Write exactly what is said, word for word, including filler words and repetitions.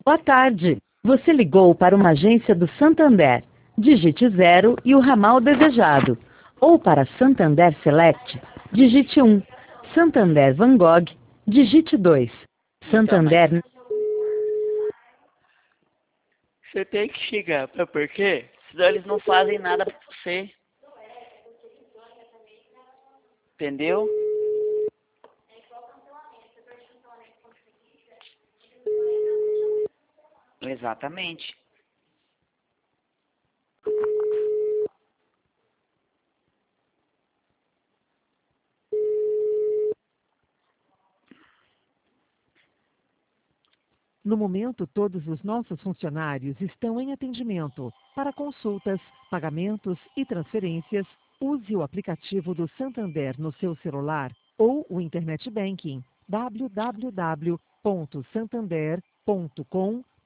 Boa tarde. Você ligou para uma agência do Santander. Digite zero e o ramal desejado. Ou para Santander Select, digite um. Santander Van Gogh, digite dois. Então, mas Santander... você tem que chegar, sabe por quê? Senão eles não fazem nada pra você. Entendeu? Exatamente. No momento, todos os nossos funcionários estão em atendimento. Para consultas, pagamentos e transferências, use o aplicativo do Santander no seu celular ou o Internet Banking w w w ponto santander ponto com